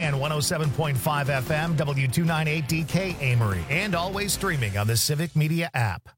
and 107.5 FM, W298DK Amory, and always streaming on the Civic Media app.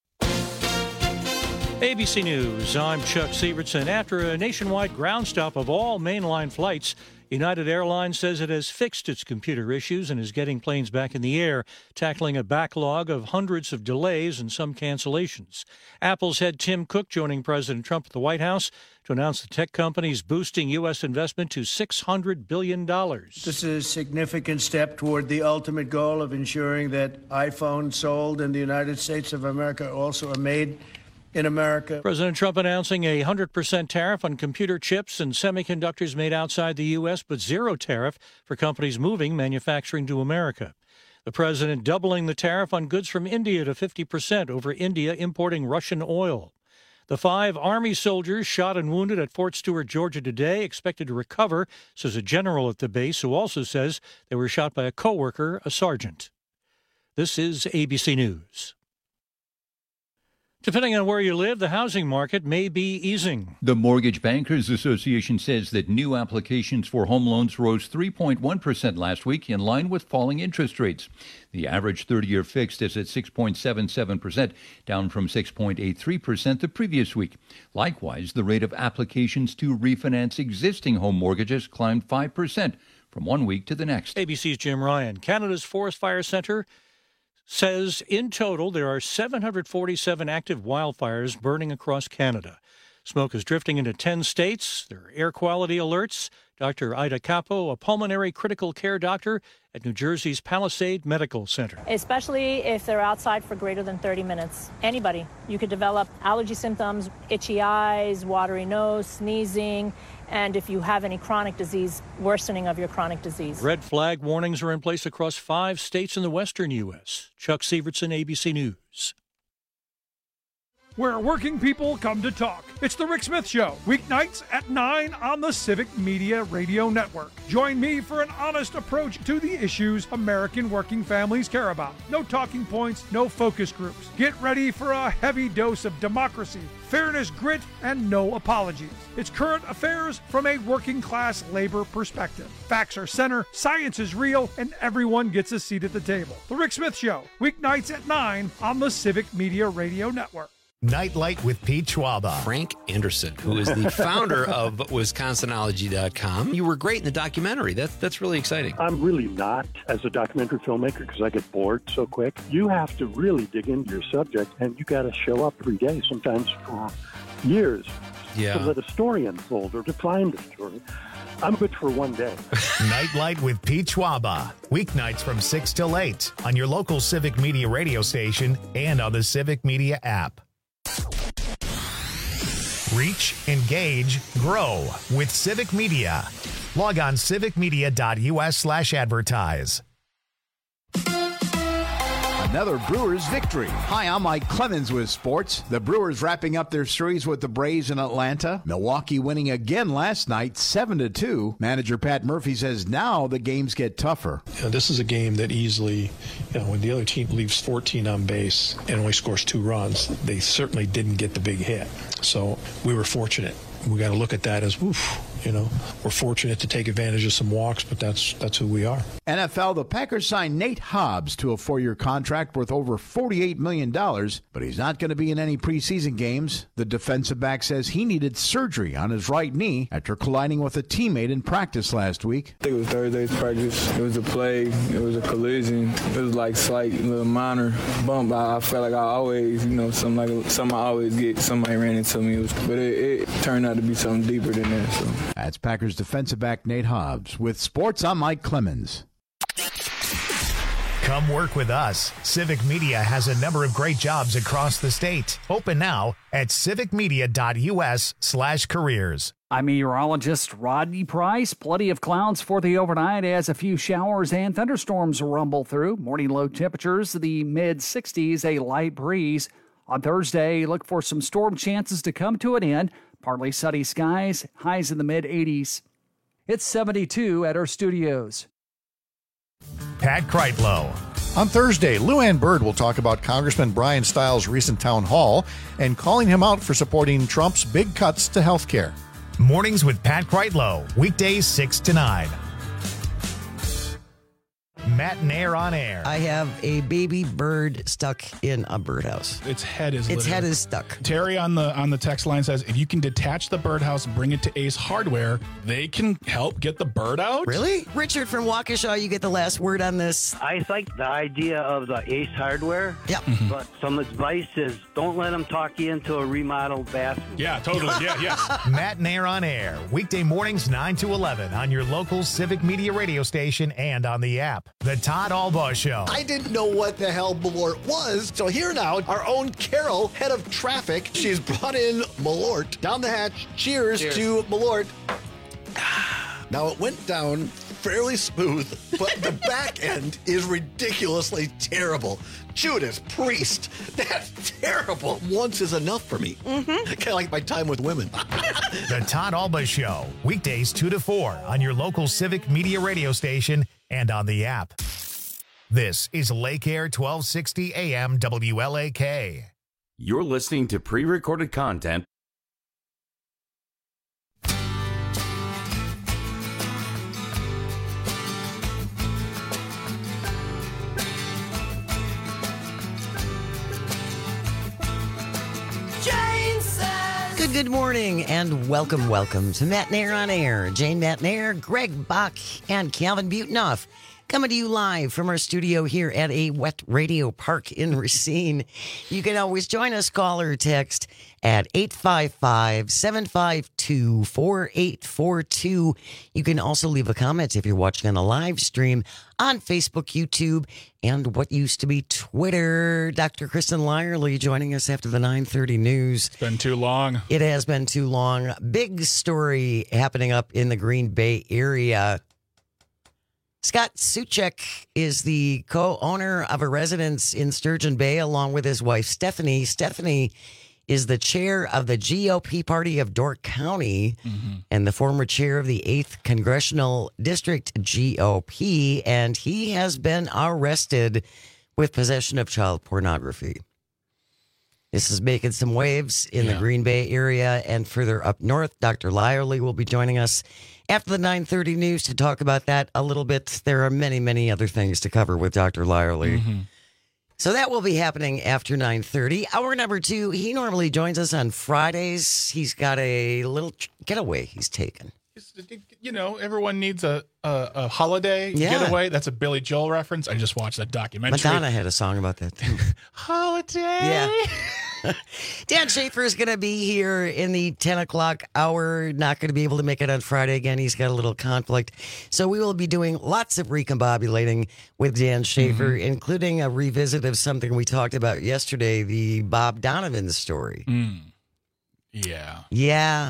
ABC News, I'm Chuck Sievertson. After a nationwide ground stop of all mainline flights, United Airlines says it has fixed its computer issues and is getting planes back in the air, tackling a backlog of hundreds of delays and some cancellations. Apple's head Tim Cook joining President Trump at the White House to announce the tech company's boosting U.S. investment to $600 billion. This is a significant step toward the ultimate goal of ensuring that iPhones sold in the United States of America also are made in America. President Trump announcing a 100% tariff on computer chips and semiconductors made outside the U.S., but zero tariff for companies moving manufacturing to America. The president doubling the tariff on goods from India to 50% over India importing Russian oil. The 5 Army soldiers shot and wounded at Fort Stewart, Georgia today, expected to recover, says a general at the base, who also says they were shot by a co-worker, a sergeant. This is ABC News. Depending on where you live, the housing market may be easing. The Mortgage Bankers Association says that new applications for home loans rose 3.1% last week, in line with falling interest rates. The average 30-year fixed is at 6.77%, down from 6.83% the previous week. Likewise, the rate of applications to refinance existing home mortgages climbed 5% from one week to the next. ABC's Jim Ryan. Canada's Forest Fire Centre says in total there are 747 active wildfires burning across Canada. Smoke is drifting into 10 states. There are air quality alerts. Dr. Ida Capo, a pulmonary critical care doctor at New Jersey's Palisade Medical Center. Especially if they're outside for greater than 30 minutes. Anybody. You could develop allergy symptoms, itchy eyes, watery nose, sneezing, and if you have any chronic disease, worsening of your chronic disease. Red flag warnings are in place across 5 states in the western U.S. Chuck Sievertson, ABC News. Where working people come to talk. It's The Rick Smith Show, weeknights at 9 on the Civic Media Radio Network. Join me for an honest approach to the issues American working families care about. No talking points, no focus groups. Get ready for a heavy dose of democracy, fairness, grit, and no apologies. It's current affairs from a working class labor perspective. Facts are center, science is real, and everyone gets a seat at the table. The Rick Smith Show, weeknights at 9 on the Civic Media Radio Network. Nightlight with Pete Schwaba. Frank Anderson, who is the founder of Wisconsinology.com. You were great in the documentary. That's really exciting. I'm really not as a documentary filmmaker because I get bored so quick. You have to really dig into your subject, and you got to show up every day, sometimes for years, to let a story unfold or to find a story. I'm good for one day. Nightlight with Pete Schwaba. Weeknights from 6 till 8 on your local Civic Media radio station and on the Civic Media app. Reach, engage, grow with Civic Media. Log on civicmedia.us/advertise. Another Brewers victory. Hi, I'm Mike Clemens with sports. The Brewers wrapping up their series with the Braves in Atlanta. Milwaukee winning again last night, 7-2. Manager Pat Murphy says now the games get tougher. This is a game that easily, when the other team leaves 14 on base and only scores 2 runs, they certainly didn't get the big hit. So we were fortunate. We got to look at that as, we're fortunate to take advantage of some walks, but that's who we are. NFL, the Packers signed Nate Hobbs to a 4-year contract worth over $48 million, but he's not going to be in any preseason games. The defensive back says he needed surgery on his right knee after colliding with a teammate in practice last week. I think it was Thursday's practice. It was a play. It was a collision. It was like slight little minor bump. I felt like I always, something I always get. Somebody ran into me. But it turned out to be something deeper than that. So. That's Packers defensive back Nate Hobbs. With sports, I'm Mike Clemens. Come work with us. Civic Media has a number of great jobs across the state. Open now at civicmedia.us/careers. I'm meteorologist Rodney Price. Plenty of clouds for the overnight as a few showers and thunderstorms rumble through. Morning low temperatures, the mid-60s, a light breeze. On Thursday, look for some storm chances to come to an end. Partly sunny skies, highs in the mid-80s. It's 72 at our studios. Pat Kreitlow. On Thursday, Lou Ann Bird will talk about Congressman Brian Stiles' recent town hall and calling him out for supporting Trump's big cuts to health care. Mornings with Pat Kreitlow, weekdays 6 to 9. Matt and Air on Air. I have a baby bird stuck in a birdhouse. Its head is stuck. Terry on the text line says, if you can detach the birdhouse and bring it to Ace Hardware, they can help get the bird out. Really? Richard from Waukesha, you get the last word on this. I like the idea of the Ace Hardware. Yeah. But some advice is don't let them talk you into a remodeled bathroom. Yeah, totally. Yeah. Matt and Air on Air. Weekday mornings 9 to 11 on your local Civic Media radio station and on the app. The Todd Albaugh Show. I didn't know what the hell Malort was. So here now, our own Carol, head of traffic, she's brought in Malort down the hatch. Cheers. To Malort. Now, it went down fairly smooth, but the back end is ridiculously terrible. Judas Priest, that's terrible. Once is enough for me. Kind of like my time with women. The Todd Albaugh Show, weekdays 2 to 4 on your local Civic Media radio station and on the app. This is Lake Air 1260 AM WLAK. You're listening to pre-recorded content. Good morning and welcome to Matt and Air on Air. Jane Matt and Air, Greg Bach, and Calvin Butenoff coming to you live from our studio here at a wet radio park in Racine. You can always join us, call or text at 855-752-4842. You can also leave a comment if you're watching on a live stream on Facebook, YouTube, and what used to be Twitter. Dr. Kristen Lyerly joining us after the 9:30 news. It's been too long. It has been too long. Big story happening up in the Green Bay area. Scott Suchek is the co-owner of a residence in Sturgeon Bay along with his wife, Stephanie. Stephanie is the chair of the GOP party of Dork County and the former chair of the 8th Congressional District GOP, and he has been arrested with possession of child pornography. This is making some waves in the Green Bay area and further up north. Dr. Lyerly will be joining us after the 9:30 news to talk about that a little bit. There are many, many other things to cover with Dr. Lyerly. So that will be happening after 9:30. Hour number 2, he normally joins us on Fridays. He's got a little getaway he's taken. You know, everyone needs a holiday getaway. That's a Billy Joel reference. I just watched that documentary. Madonna had a song about that too. Holiday. Yeah. Dan Schaefer is going to be here in the 10 o'clock hour. Not going to be able to make it on Friday again. He's got a little conflict. So we will be doing lots of recombobulating with Dan Schaefer, including a revisit of something we talked about yesterday, the Bob Donovan story. Yeah. Yeah.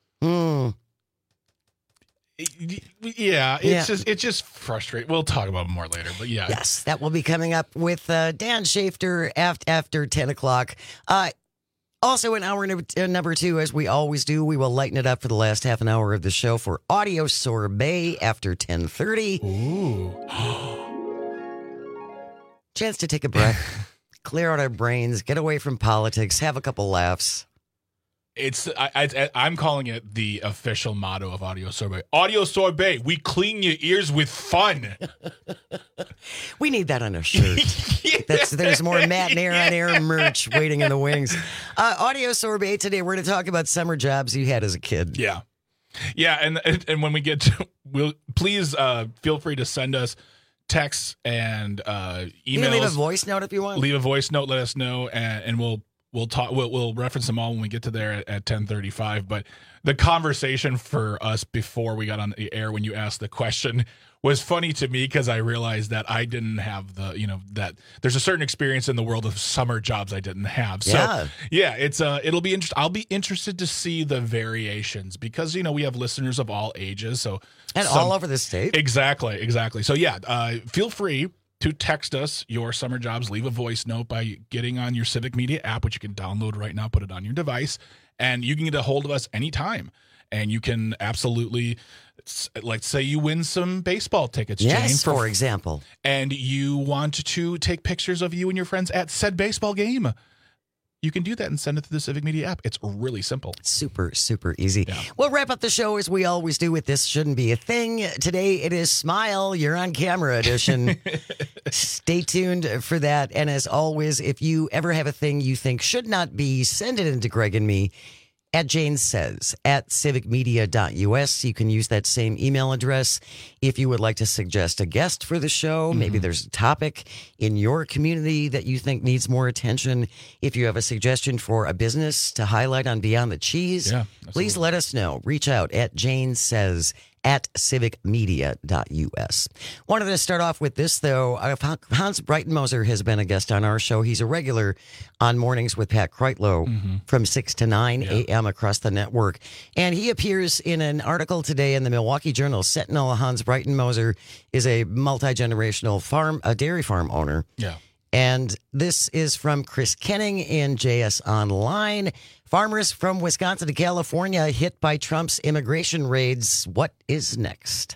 Yeah, it's just frustrating. We'll talk about it more later, but yeah. Yes, that will be coming up with Dan Schaefer after 10 o'clock. Also, in hour number 2, as we always do, we will lighten it up for the last half an hour of the show for Audio Sorbet after 10:30. Ooh. Chance to take a breath, clear out our brains, get away from politics, have a couple laughs. I'm calling it the official motto of Audio Sorbet. Audio Sorbet, we clean your ears with fun. We need that on our shirt. There's more Matt and Air on Air merch waiting in the wings. Audio Sorbet today, we're going to talk about summer jobs you had as a kid. Yeah. Yeah, and when we get to, please feel free to send us texts and emails. You can leave a voice note if you want. Leave a voice note, let us know, and we'll talk. We'll reference them all when we get to there at 10:35. But the conversation for us before we got on the air, when you asked the question, was funny to me because I realized that I didn't have that there's a certain experience in the world of summer jobs I didn't have. So it's it'll be interesting. I'll be interested to see the variations because we have listeners of all ages, and all over the state. Exactly. So feel free to text us your summer jobs. Leave a voice note by getting on your Civic Media app, which you can download right now, put it on your device, and you can get a hold of us anytime. And you can absolutely, like, say you win some baseball tickets, Jane, for example, and you want to take pictures of you and your friends at said baseball game. you can do that and send it through the Civic Media app. It's really simple. Super, super easy. Yeah. We'll wrap up the show as we always do with This Shouldn't Be a Thing. Today it is Smile, You're on Camera edition. Stay tuned for that. And as always, if you ever have a thing you think should not be, send it into Greg and me at Jane Says at civicmedia.us. You can use that same email address if you would like to suggest a guest for the show. Maybe there's a topic in your community that you think needs more attention. If you have a suggestion for a business to highlight on Beyond the Cheese, please let us know. Reach out at Jane Says at civicmedia.us. Wanted to start off with this, though. Hans Breitenmoser has been a guest on our show. He's a regular on Mornings with Pat Kreitlow from 6 to 9 a.m. across the network. And he appears in an article today in the Milwaukee Journal Sentinel. Hans Breitenmoser is a multi-generational dairy farm owner. Yeah. And this is from Chris Kenning in JS Online. Farmers from Wisconsin to California hit by Trump's immigration raids. What is next?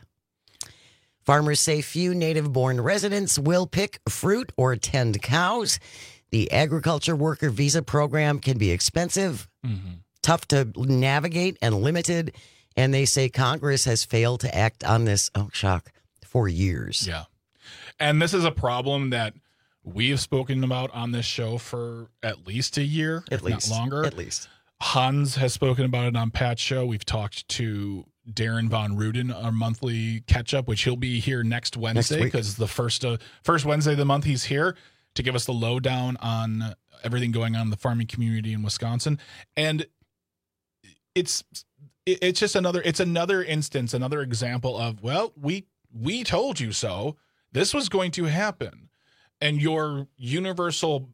Farmers say few native-born residents will pick fruit or tend cows. The agriculture worker visa program can be expensive, tough to navigate, and limited. And they say Congress has failed to act on this, for years. Yeah. And this is a problem that we've spoken about on this show for at least a year, if not longer. At least. Hans has spoken about it on Pat's show. We've talked to Darren Von Ruden, our monthly catch-up, which he'll be here next Wednesday because the first Wednesday of the month he's here to give us the lowdown on everything going on in the farming community in Wisconsin. And it's just another instance, another example of, well, we told you so. This was going to happen. And your universal,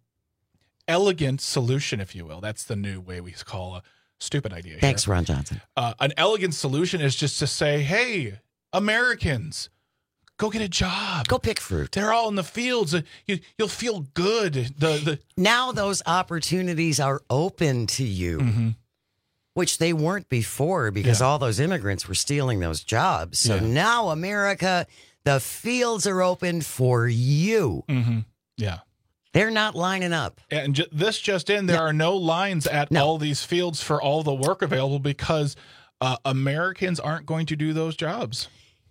elegant solution, if you will, that's the new way we call a stupid idea. Thanks, Ron Johnson. An elegant solution is just to say, hey, Americans, go get a job. Go pick fruit. They're all in the fields. You'll feel good. Now those opportunities are open to you, which they weren't before because all those immigrants were stealing those jobs. So now, America, the fields are open for you. Yeah. They're not lining up. And this just in, there are no lines at all these fields for all the work available because Americans aren't going to do those jobs.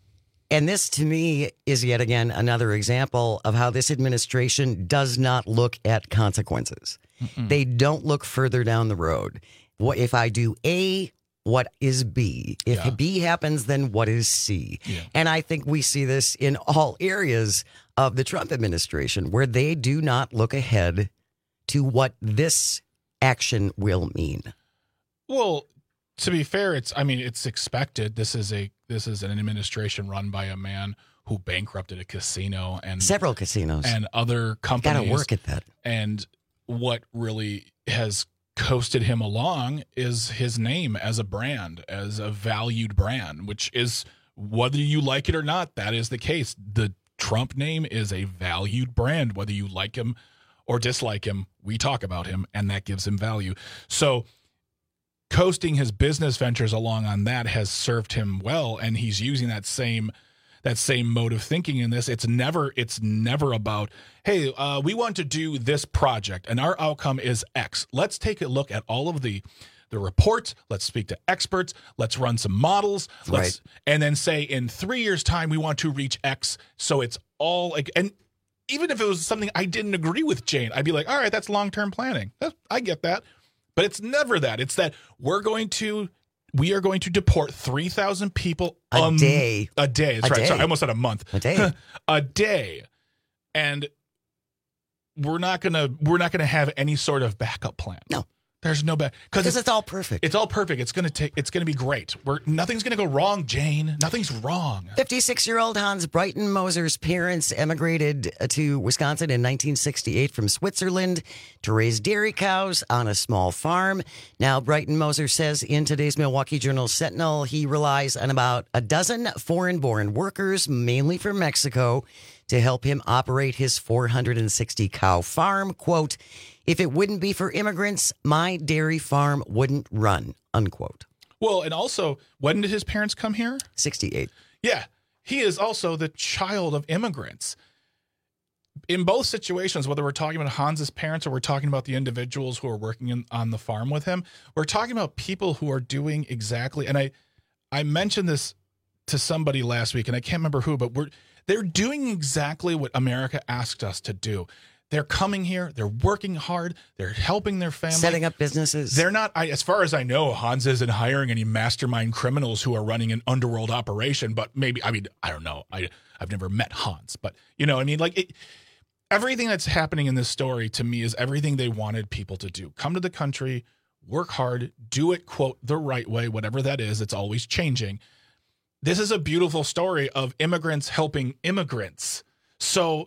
And this, to me, is yet again another example of how this administration does not look at consequences. They don't look further down the road. What if I do A, what is B? If B happens, then what is C? And I think we see this in all areas of the Trump administration, where they do not look ahead to what this action will mean. Well, to be fair, it's expected. This is an administration run by a man who bankrupted a casino and several casinos and other companies. Got to work at that. And what really has coasted him along is his name as a brand, as a valued brand, which is, whether you like it or not, that is the case. The Trump name is a valued brand. Whether you like him or dislike him, we talk about him, and that gives him value. So coasting his business ventures along on that has served him well, and he's using that same mode of thinking in this. It's never about, hey, we want to do this project and our outcome is X. Let's take a look at all of the reports. Let's speak to experts. Let's run some models. And then say in 3 years' time, we want to reach X. So it's all like, and even if it was something I didn't agree with, Jane, I'd be like, all right, that's long-term planning. I get that. But it's never that. It's that we are going to deport 3,000 people a day. A day. That's right. Sorry, I almost said a month. A day. A day. And we're not gonna have any sort of backup plan. No. There's no because it's all perfect. It's all perfect. It's gonna be great. Nothing's gonna go wrong, Jane. Nothing's wrong. 56-year-old Hans Breitenmoser's parents emigrated to Wisconsin in 1968 from Switzerland to raise dairy cows on a small farm. Now, Breitenmoser says in today's Milwaukee Journal Sentinel, he relies on about a dozen foreign-born workers, mainly from Mexico, to help him operate his 460-cow farm. Quote, "If it wouldn't be for immigrants, my dairy farm wouldn't run," unquote. Well, and also, when did his parents come here? 68. Yeah. He is also the child of immigrants. in both situations, whether we're talking about Hans's parents or we're talking about the individuals who are working on the farm with him, we're talking about people who are doing exactly, and I mentioned this to somebody last week, and I can't remember who, but they're doing exactly what America asked us to do. They're coming here, they're working hard, they're helping their family. Setting up businesses. They're not, as far as I know, Hans isn't hiring any mastermind criminals who are running an underworld operation, but maybe, I mean, I don't know. I've never met Hans, but you know, I mean, like everything that's happening in this story to me is everything they wanted people to do. Come to the country, work hard, do it, quote, the right way, whatever that is. It's always changing. This is a beautiful story of immigrants helping immigrants. So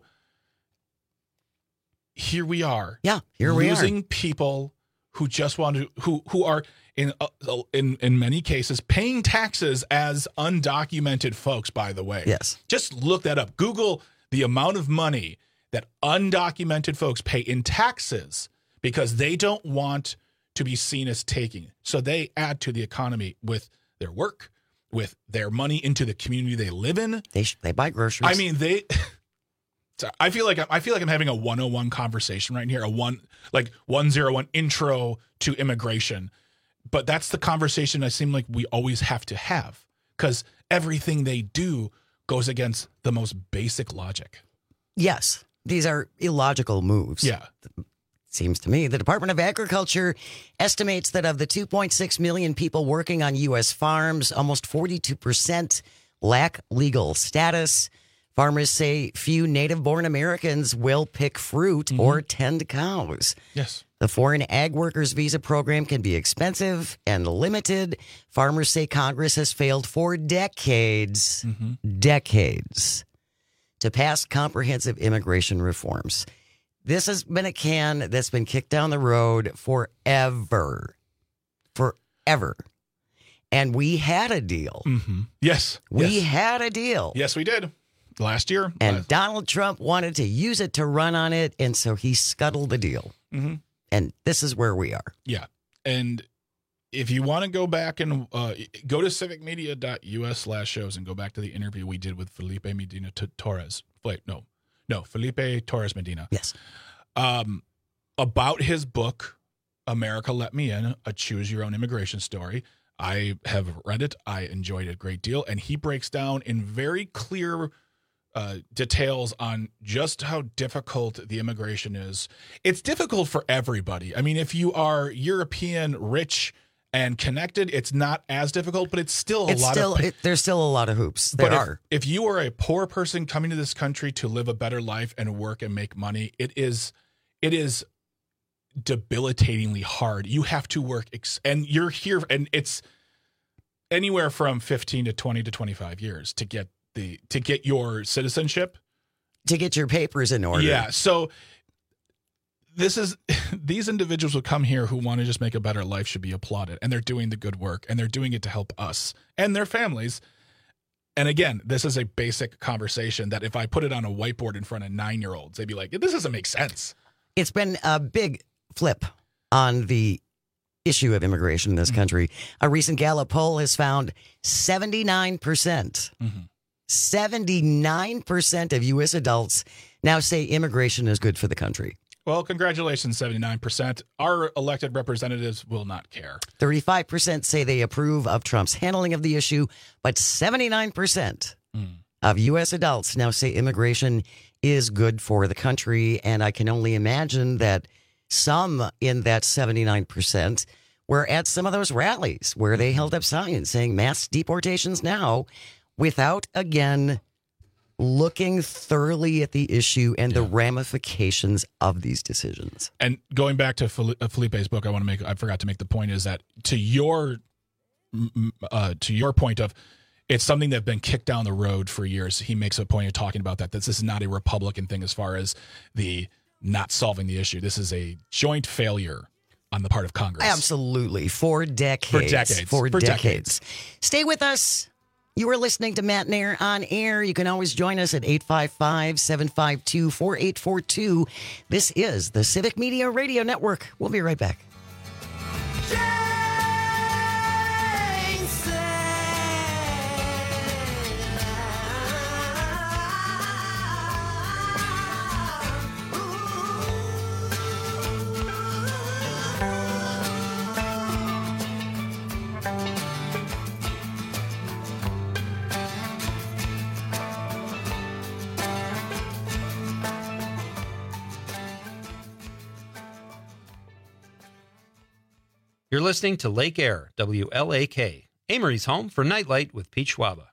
here we are. Yeah, here we are. Losing people who just want to, who are in many cases paying taxes as undocumented folks, by the way. Yes. Just look that up. Google the amount of money that undocumented folks pay in taxes because they don't want to be seen as taking. So they add to the economy with their work, with their money into the community they live in. They buy groceries. I mean, I feel like I'm having a 101 conversation right here, a 101 intro to immigration. But that's the conversation I seem like we always have to have because everything they do goes against the most basic logic. Yes, these are illogical moves. Yeah. Seems to me the Department of Agriculture estimates that of the 2.6 million people working on U.S. farms, almost 42% lack legal status. Farmers say few native-born Americans will pick fruit or tend cows. Yes. The foreign ag workers visa program can be expensive and limited. Farmers say Congress has failed for decades, decades, to pass comprehensive immigration reforms. This has been a can that's been kicked down the road forever. And we had a deal. Yes. We had a deal. Yes, we did. Last year. And Donald Trump wanted to use it to run on it, and so he scuttled the deal. And this is where we are. Yeah. And if you want to go back and go to civicmedia.us/shows and go back to the interview we did with Felipe Medina Torres. Wait, no, Felipe Torres Medina. Yes. About his book, America Let Me In, a Choose Your Own Immigration Story. I have read it. I enjoyed it a great deal. And he breaks down in very clear details on just how difficult the immigration is. It's difficult for everybody. I mean, if you are European, rich, and connected, it's not as difficult, but it's still a lot of... There's still a lot of hoops. If you are a poor person coming to this country to live a better life and work and make money, it is debilitatingly hard. You have to work, and you're here, and it's anywhere from 15 to 20 to 25 years to get your citizenship, to get your papers in order. Yeah. So these individuals who come here who want to just make a better life should be applauded, and they're doing the good work, and they're doing it to help us and their families. And again, this is a basic conversation that if I put it on a whiteboard in front of 9-year-olds, they'd be like, this doesn't make sense. It's been a big flip on the issue of immigration in this country. A recent Gallup poll has found 79%, 79% of U.S. adults now say immigration is good for the country. Well, congratulations, 79%. Our elected representatives will not care. 35% say they approve of Trump's handling of the issue, but 79% of U.S. adults now say immigration is good for the country. And I can only imagine that some in that 79% were at some of those rallies where they held up signs saying mass deportations now, without, again, looking thoroughly at the issue and the ramifications of these decisions. And going back to Felipe's book, I forgot to make the point is that to your point of it's something that's been kicked down the road for years. He makes a point of talking about that. This is not a Republican thing as far as the not solving the issue. This is a joint failure on the part of Congress. Absolutely. For decades. For decades. Stay with us. You are listening to Matt Nair on air. You can always join us at 855-752-4842. This is the Civic Media Radio Network. We'll be right back. You're listening to Lake Air, WLAK, Amory's home for Nightlight with Pete Schwaba.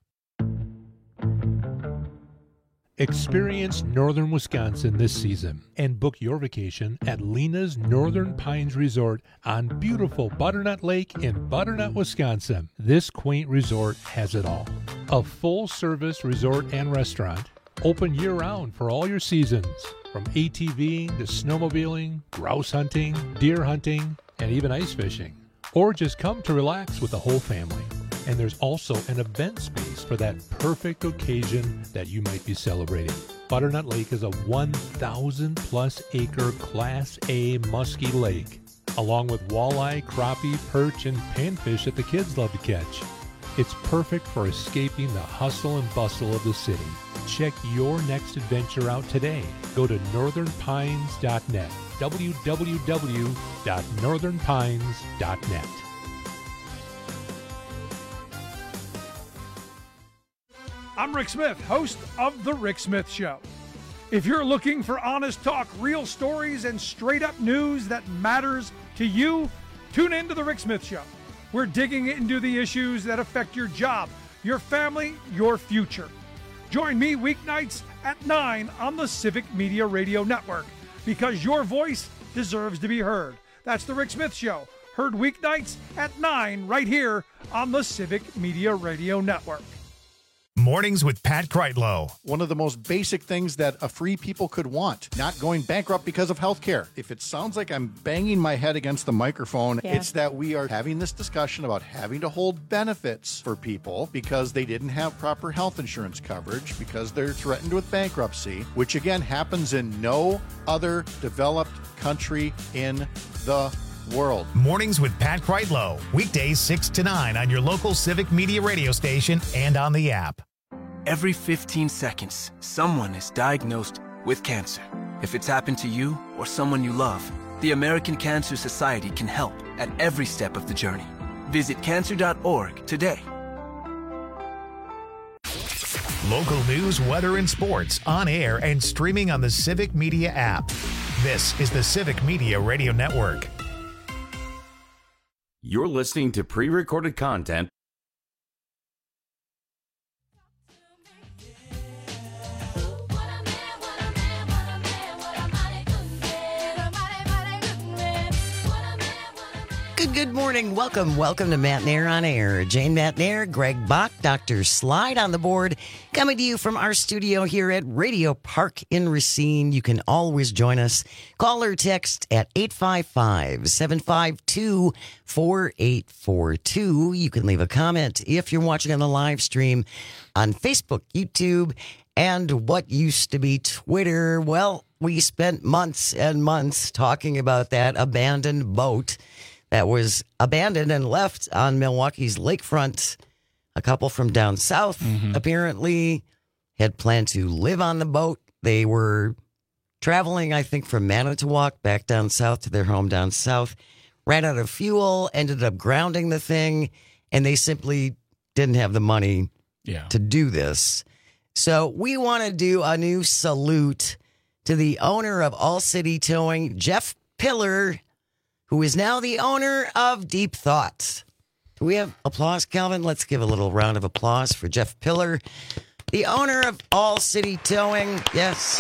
Experience northern Wisconsin this season and book your vacation at Lena's Northern Pines Resort on beautiful Butternut Lake in Butternut, Wisconsin. This quaint resort has it all. A full-service resort and restaurant, open year-round for all your seasons, from ATVing to snowmobiling, grouse hunting, deer hunting, and even ice fishing. Or just come to relax with the whole family. And there's also an event space for that perfect occasion that you might be celebrating. Butternut Lake is a 1,000-plus acre Class A musky lake, along with walleye, crappie, perch, and panfish that the kids love to catch. It's perfect for escaping the hustle and bustle of the city. Check your next adventure out today. Go to northernpines.net, www.northernpines.net. I'm Rick Smith, host of The Rick Smith Show. If you're looking for honest talk, real stories, and straight-up news that matters to you, tune in to The Rick Smith Show. We're digging into the issues that affect your job, your family, your future. Join me weeknights at 9 on the Civic Media Radio Network, because your voice deserves to be heard. That's The Rick Smith Show, heard weeknights at 9 right here on the Civic Media Radio Network. Mornings with Pat Kreitlow. One of the most basic things that a free people could want, not going bankrupt because of health care. If it sounds like I'm banging my head against the microphone, it's that we are having this discussion about having to hold benefits for people because they didn't have proper health insurance coverage, because they're threatened with bankruptcy, which again happens in no other developed country in the world. Mornings with Pat Kreitlow. Weekdays 6 to 9 on your local Civic Media radio station and on the app. Every 15 seconds, someone is diagnosed with cancer. If it's happened to you or someone you love, the American Cancer Society can help at every step of the journey. Visit cancer.org today. Local news, weather, and sports on air and streaming on the Civic Media app. This is the Civic Media Radio Network. You're listening to pre-recorded content. Good morning. Welcome to Matt Nair on Air. Jane Matt Nair, Greg Bach, Dr. Slide on the board, coming to you from our studio here at Radio Park in Racine. You can always join us. Call or text at 855-752-4842. You can leave a comment if you're watching on the live stream on Facebook, YouTube, and what used to be Twitter. Well, we spent months and months talking about that abandoned boat that was abandoned and left on Milwaukee's lakefront. A couple from down south apparently had planned to live on the boat. They were traveling, I think, from Manitowoc back down south to their home down south. Ran out of fuel, ended up grounding the thing, and they simply didn't have the money to do this. So we want to do a new salute to the owner of All City Towing, Jeff Pillar, who is now the owner of Deep Thought. Do we have applause, Calvin? Let's give a little round of applause for Jeff Pillar, the owner of All City Towing. Yes.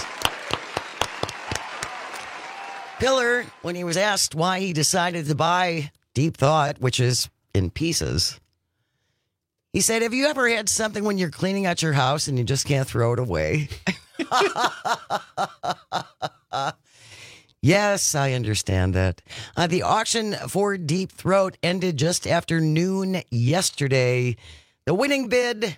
Pillar, when he was asked why he decided to buy Deep Thought, which is in pieces, he said, have you ever had something when you're cleaning out your house and you just can't throw it away? Yes, I understand that. The auction for Deep Throat ended just after noon yesterday. The winning bid,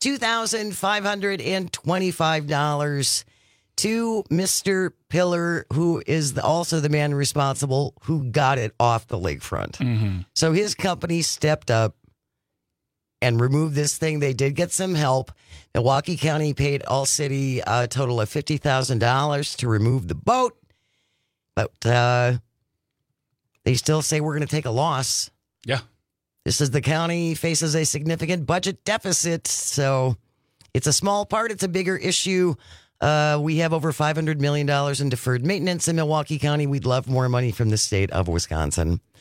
$2,525 to Mr. Pillar, who is also the man responsible who got it off the lakefront. So his company stepped up and removed this thing. They did get some help. Milwaukee County paid All City a total of $50,000 to remove the boat. But they still say we're going to take a loss. Yeah. This is the county faces a significant budget deficit. So it's a small part. It's a bigger issue. We have over $500 million in deferred maintenance in Milwaukee County. We'd love more money from the state of Wisconsin.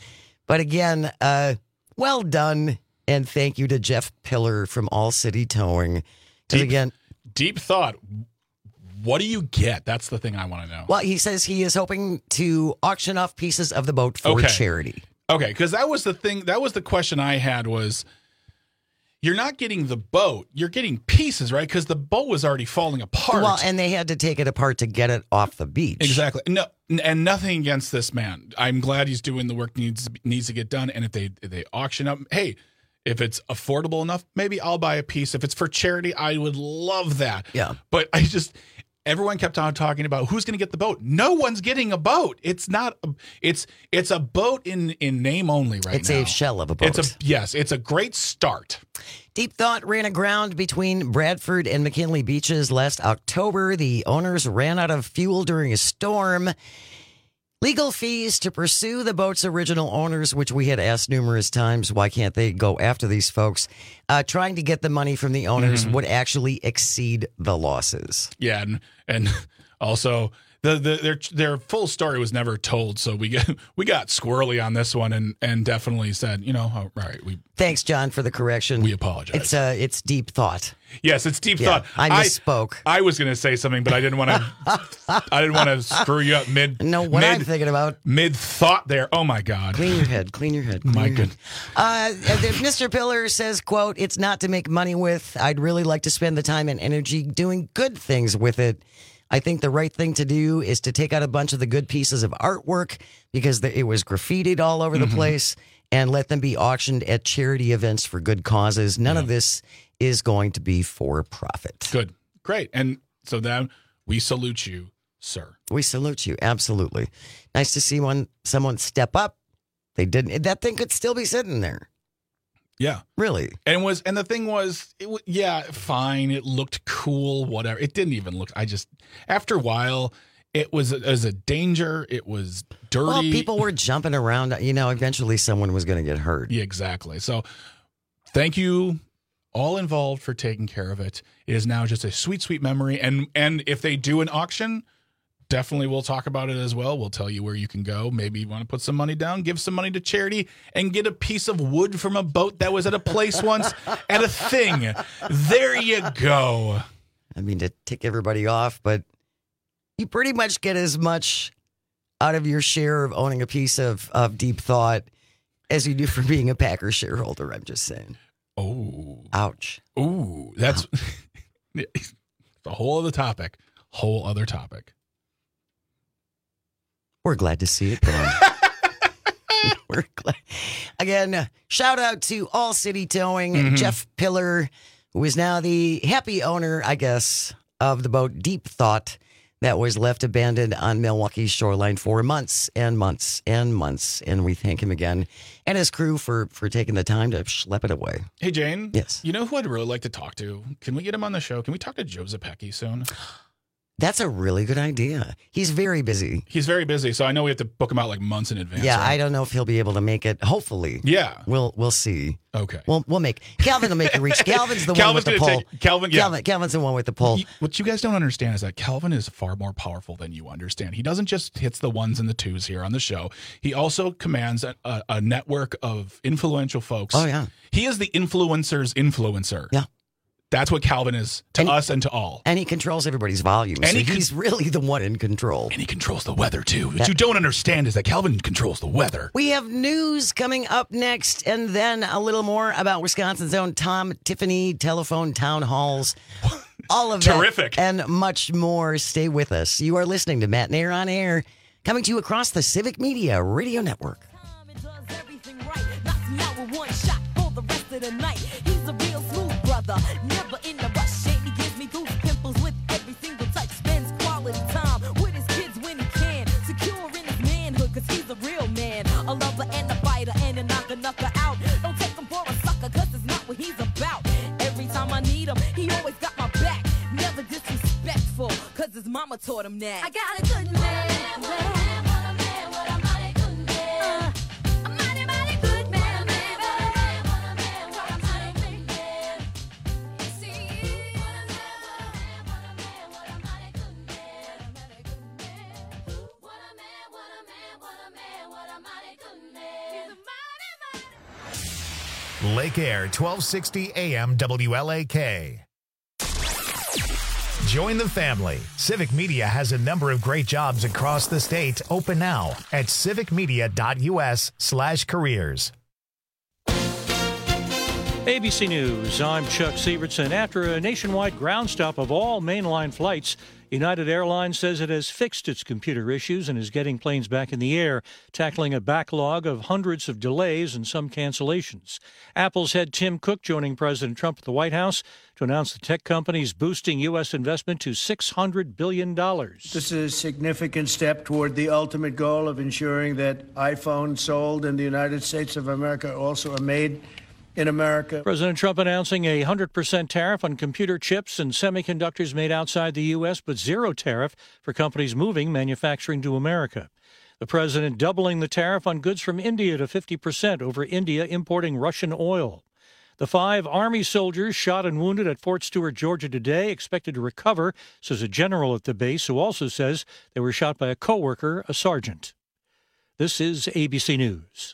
But again, well done. And thank you to Jeff Pillar from All City Towing. Deep thought. What do you get? That's the thing I want to know. Well, he says he is hoping to auction off pieces of the boat for charity. Okay, because that was the thing. That was the question I had was, you're not getting the boat. You're getting pieces, right? Because the boat was already falling apart. Well, and they had to take it apart to get it off the beach. Exactly. No, and nothing against this man. I'm glad he's doing the work needs to get done. And if they auction up, hey, if it's affordable enough, maybe I'll buy a piece. If it's for charity, I would love that. Yeah. But everyone kept on talking about who's going to get the boat. No one's getting a boat. It's not. It's a boat in name only right now. It's a shell of a boat. It's a great start. Deep Thought ran aground between Bradford and McKinley beaches last October. The owners ran out of fuel during a storm. Legal fees to pursue the boat's original owners, which we had asked numerous times, why can't they go after these folks? Trying to get the money from the owners would actually exceed the losses. Yeah, and also their full story was never told, so we got squirrely on this one and definitely said, all right. Thanks, John, for the correction. We apologize. It's Deep Thought. Yes, it's Deep Thought. I misspoke. I was going to say something, but I didn't want to screw you up I'm thinking about mid thought there. Oh my God! Clean your head. My goodness. Mr. Pillar says, "quote It's not to make money with. I'd really like to spend the time and energy doing good things with it. I think the right thing to do is to take out a bunch of the good pieces of artwork because it was graffitied all over the place and let them be auctioned at charity events for good causes. None of this is going to be for profit." Good. Great. And so then we salute you, sir. We salute you. Absolutely. Nice to see someone step up. They didn't. That thing could still be sitting there. Yeah. Really. And the thing was, fine. It looked cool, whatever. It didn't even look, after a while, it was a danger. It was dirty. Well, people were jumping around. Eventually someone was going to get hurt. Yeah, exactly. So thank you all involved for taking care of it. It is now just a sweet, sweet memory. And if they do an auction, definitely we'll talk about it as well. We'll tell you where you can go. Maybe you want to put some money down, give some money to charity, and get a piece of wood from a boat that was at a place once at a thing. There you go. I mean, to tick everybody off, but you pretty much get as much out of your share of owning a piece of Deep Thought as you do for being a Packers shareholder, I'm just saying. Oh. Ouch. Ooh, that's a whole other topic. We're glad to see it gone. We're glad. Again, shout out to All City Towing, Jeff Pillar, who is now the happy owner, I guess, of the boat Deep Thought that was left abandoned on Milwaukee's shoreline for months and months and months. And we thank him again and his crew for taking the time to schlep it away. Hey, Jane. Yes. You know who I'd really like to talk to? Can we get him on the show? Can we talk to Joe Zepecki soon? That's a really good idea. He's very busy. So I know we have to book him out like months in advance. Yeah, right? I don't know if he'll be able to make it. Hopefully. Yeah. We'll see. Okay. We'll make Calvin will make a reach. Calvin's the one with the pull. Calvin's the one with the pull. What you guys don't understand is that Calvin is far more powerful than you understand. He doesn't just hits the ones and the twos here on the show. He also commands a network of influential folks. Oh, yeah. He is the influencer's influencer. Yeah. That's what Calvin is to us and to all. And he controls everybody's volume. And he's really the one in control. And he controls the weather, too. What you don't understand is that Calvin controls the weather. We have news coming up next, and then a little more about Wisconsin's own Tom Tiffany telephone town halls. All of that. Terrific. And much more. Stay with us. You are listening to Matt and Air on Air, coming to you across the Civic Media Radio Network. Never in a rush, he gives me goose pimples with every single touch. Spends quality time with his kids when he can. Secure in his manhood, cause he's a real man. A lover and a fighter and a knocker out. Don't take him for a sucker, cause it's not what he's about. Every time I need him, he always got my back. Never disrespectful, cause his mama taught him that. I got a good man. What a man, what a man, what a man, what a mighty good man. He's a mighty Lake Air 1260 AM WLAK. Join the family. Civic Media has a number of great jobs across the state open now at civicmedia.us/careers. ABC News, I'm Chuck Sievertson. After a nationwide ground stop of all mainline flights, United Airlines says it has fixed its computer issues and is getting planes back in the air, tackling a backlog of hundreds of delays and some cancellations. Apple's head Tim Cook joining President Trump at the White House to announce the tech company's boosting U.S. investment to $600 billion. This is a significant step toward the ultimate goal of ensuring that iPhones sold in the United States of America also are made in America. President Trump announcing a 100% tariff on computer chips and semiconductors made outside the U.S., but zero tariff for companies moving manufacturing to America. The president doubling the tariff on goods from India to 50% over India importing Russian oil. The 5 Army soldiers shot and wounded at Fort Stewart, Georgia today, expected to recover, says a general at the base, who also says they were shot by a co-worker, a sergeant. This is ABC News.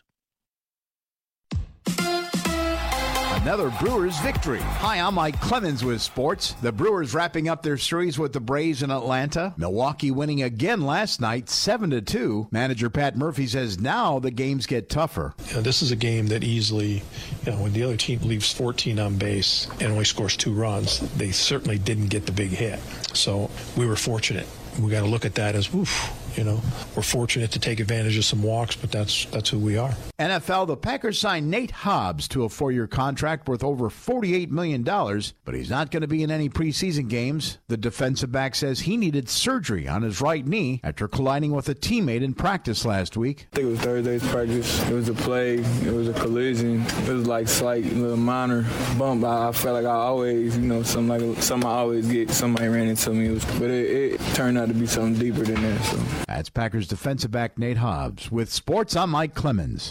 Another Brewers victory. Hi, I'm Mike Clemens with sports. The Brewers wrapping up their series with the Braves in Atlanta. Milwaukee winning again last night, 7-2. Manager Pat Murphy says now the games get tougher. This is a game that easily, when the other team leaves 14 on base and only scores 2 runs, they certainly didn't get the big hit. So we were fortunate. We got to look at that as, we're fortunate to take advantage of some walks, but that's who we are. NFL, the Packers signed Nate Hobbs to a 4-year contract worth over $48 million, but he's not going to be in any preseason games. The defensive back says he needed surgery on his right knee after colliding with a teammate in practice last week. I think it was Thursday's practice. It was a play. It was a collision. It was like slight little minor bump. I felt like I always, something I always get. Somebody ran into me. But it turned out to be something deeper than that. So. That's Packers defensive back Nate Hobbs. With sports, I'm Mike Clemens.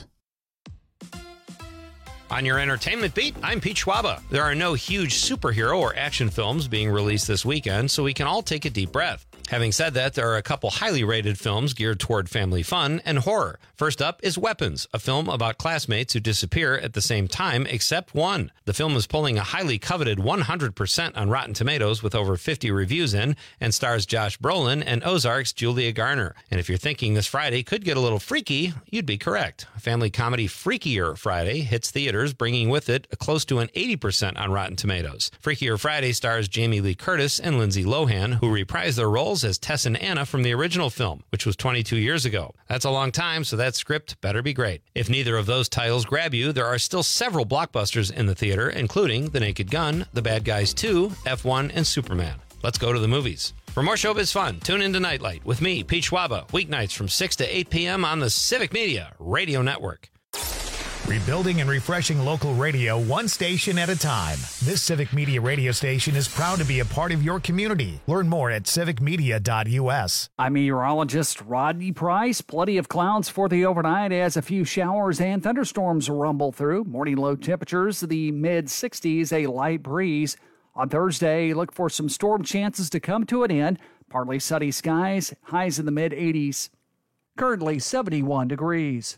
On your entertainment beat, I'm Pete Schwaba. There are no huge superhero or action films being released this weekend, so we can all take a deep breath. Having said that, there are a couple highly rated films geared toward family fun and horror. First up is Weapons, a film about classmates who disappear at the same time except one. The film is pulling a highly coveted 100% on Rotten Tomatoes with over 50 reviews in, and stars Josh Brolin and Ozark's Julia Garner. And if you're thinking this Friday could get a little freaky, you'd be correct. Family comedy Freakier Friday hits theaters, bringing with it close to an 80% on Rotten Tomatoes. Freakier Friday stars Jamie Lee Curtis and Lindsay Lohan, who reprise their roles as Tess and Anna from the original film, which was 22 years ago. That's a long time, so that script better be great. If neither of those titles grab you, there are still several blockbusters in the theater, including The Naked Gun, The Bad Guys 2, F1, and Superman. Let's go to the movies. For more showbiz fun, tune into Nightlight with me, Pete Schwaba, weeknights from 6 to 8 p.m. on the Civic Media Radio Network. Rebuilding and refreshing local radio one station at a time. This Civic Media radio station is proud to be a part of your community. Learn more at civicmedia.us. I'm meteorologist Rodney Price. Plenty of clouds for the overnight as a few showers and thunderstorms rumble through. Morning low temperatures, the mid-60s, a light breeze. On Thursday, look for some storm chances to come to an end. Partly sunny skies, highs in the mid-80s. Currently 71 degrees.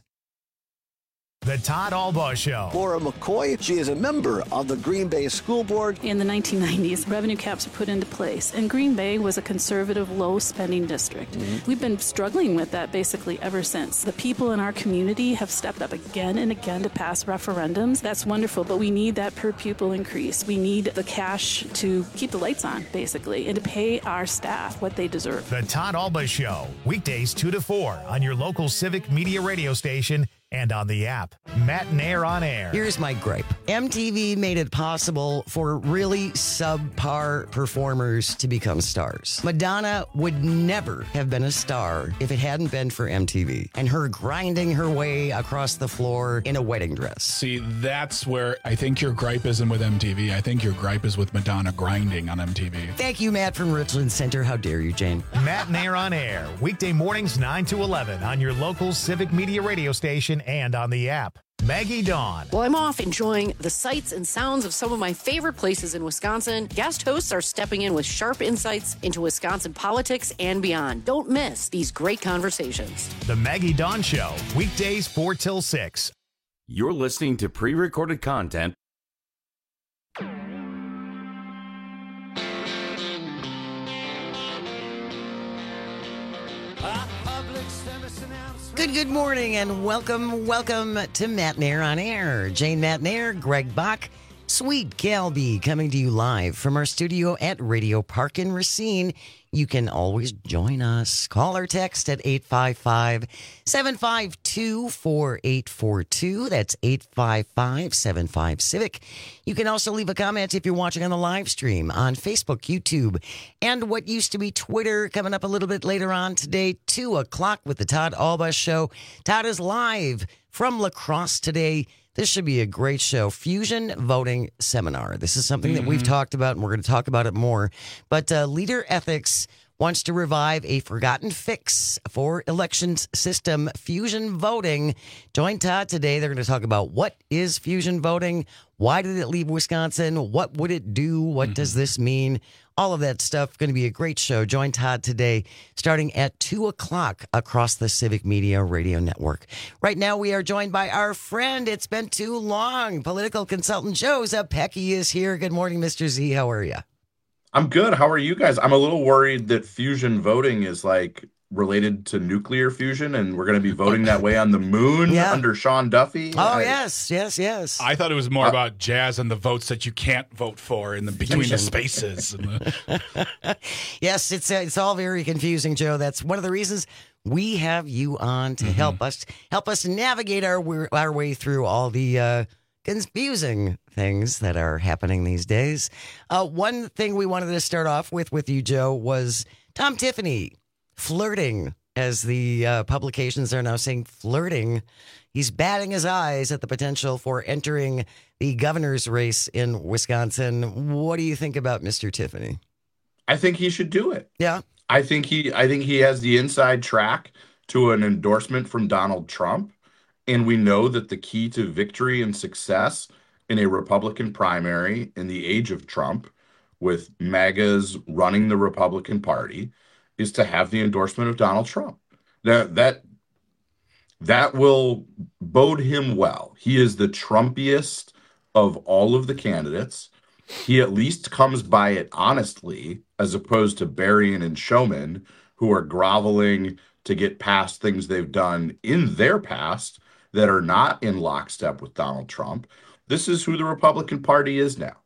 The Todd Albaugh Show. Laura McCoy, she is a member of the Green Bay School Board. In the 1990s, revenue caps were put into place, and Green Bay was a conservative, low-spending district. Mm-hmm. We've been struggling with that basically ever since. The people in our community have stepped up again and again to pass referendums. That's wonderful, but we need that per-pupil increase. We need the cash to keep the lights on, basically, and to pay our staff what they deserve. The Todd Albaugh Show, weekdays 2 to 4 on your local Civic Media radio station and on the app. Matt and Air on Air. Here's my gripe. MTV made it possible for really subpar performers to become stars. Madonna would never have been a star if it hadn't been for MTV and her grinding her way across the floor in a wedding dress. See, that's where I think your gripe isn't with MTV. I think your gripe is with Madonna grinding on MTV. Thank you, Matt from Richland Center. How dare you, Jane? Matt and Air on Air. Weekday mornings 9 to 11 on your local Civic Media radio station and on the app. Maggie Dawn. Well, I'm off enjoying the sights and sounds of some of my favorite places in Wisconsin. Guest hosts are stepping in with sharp insights into Wisconsin politics and beyond. Don't miss these great conversations. The Maggie Dawn Show, weekdays 4 till 6 You're listening to pre-recorded content. Good morning and welcome to Matt Nair on Air. Jane Matt Nair, Greg Bach, Sweet Galby coming to you live from our studio at Radio Park in Racine. You can always join us. Call or text at 855-752-4842. That's 855-75-CIVIC. You can also leave a comment if you're watching on the live stream on Facebook, YouTube, and what used to be Twitter. Coming up a little bit later on today, 2 o'clock with the Todd Alba Show. Todd is live from La Crosse today. This should be a great show. Fusion Voting Seminar. This is something that we've talked about, and we're going to talk about it more. But Leader Ethics wants to revive a forgotten fix for elections system, fusion voting. Join Todd today. They're going to talk about what is fusion voting, why did it leave Wisconsin, what would it do, what does this mean, all of that stuff. Going to be a great show. Join Todd today starting at 2 o'clock across the Civic Media Radio Network. Right now we are joined by our friend, it's been too long, political consultant Joe Zepecki is here. Good morning, Mr. Z. How are you? I'm good. How are you guys? I'm a little worried that fusion voting is like related to nuclear fusion, and we're going to be voting that way on the moon under Sean Duffy. Yes. I thought it was more about jazz and the votes that you can't vote for in the between the spaces. Yes, it's all very confusing, Joe. That's one of the reasons we have you on to help us navigate our way through all the confusing things that are happening these days. One thing we wanted to start off with you, Joe, was Tom Tiffany flirting, as the publications are now saying flirting. He's batting his eyes at the potential for entering the governor's race in Wisconsin. What do you think about Mr. Tiffany? I think he should do it. Yeah. I think he has the inside track to an endorsement from Donald Trump. And we know that the key to victory and success in a Republican primary in the age of Trump, with MAGAs running the Republican Party, is to have the endorsement of Donald Trump. That will bode him well. He is the Trumpiest of all of the candidates. He at least comes by it honestly, as opposed to Berrien and Showman, who are groveling to get past things they've done in their past that are not in lockstep with Donald Trump. This is who the Republican Party is now.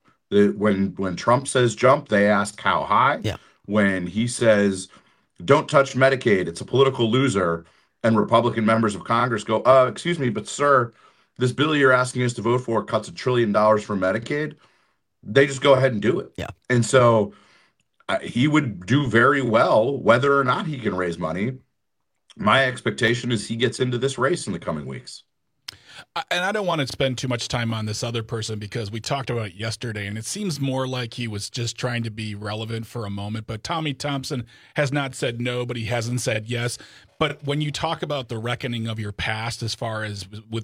When Trump says jump, they ask how high. Yeah. When he says don't touch Medicaid, it's a political loser, and Republican members of Congress go, excuse me, but sir, this bill you're asking us to vote for cuts $1 trillion from Medicaid. They just go ahead and do it. Yeah. And so he would do very well whether or not he can raise money. My expectation is he gets into this race in the coming weeks. And I don't want to spend too much time on this other person because we talked about it yesterday, and it seems more like he was just trying to be relevant for a moment. But Tommy Thompson has not said no, but he hasn't said yes. But when you talk about the reckoning of your past as far as with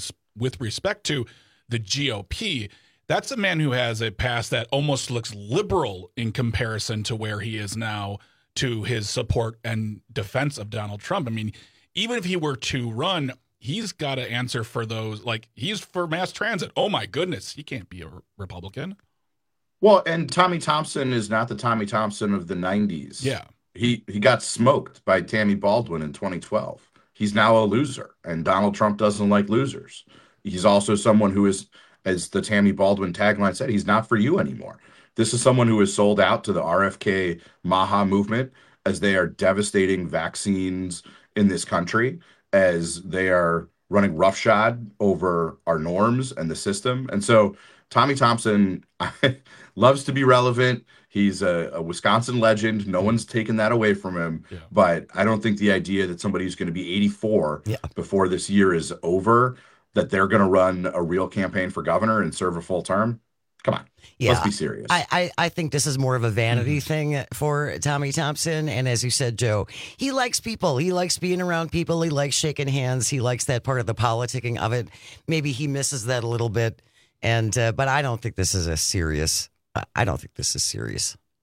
respect to the GOP, that's a man who has a past that almost looks liberal in comparison to where he is now to his support and defense of Donald Trump. I mean, even if he were to run, he's got to answer for those. Like, he's for mass transit. Oh, my goodness. He can't be a Republican. Well, and Tommy Thompson is not the Tommy Thompson of the 90s. Yeah. He got smoked by Tammy Baldwin in 2012. He's now a loser, and Donald Trump doesn't like losers. He's also someone who is, as the Tammy Baldwin tagline said, he's not for you anymore. This is someone who is sold out to the RFK Maha movement as they are devastating vaccines in this country, as they are running roughshod over our norms and the system. And so Tommy Thompson loves to be relevant. He's a Wisconsin legend. No one's taken that away from him. Yeah. But I don't think the idea that somebody who's going to be 84 before this year is over, that they're going to run a real campaign for governor and serve a full term. Come on. Yeah, let's be serious. I think this is more of a vanity thing for Tommy Thompson. And as you said, Joe, he likes people. He likes being around people. He likes shaking hands. He likes that part of the politicking of it. Maybe he misses that a little bit. And but I don't think this is serious.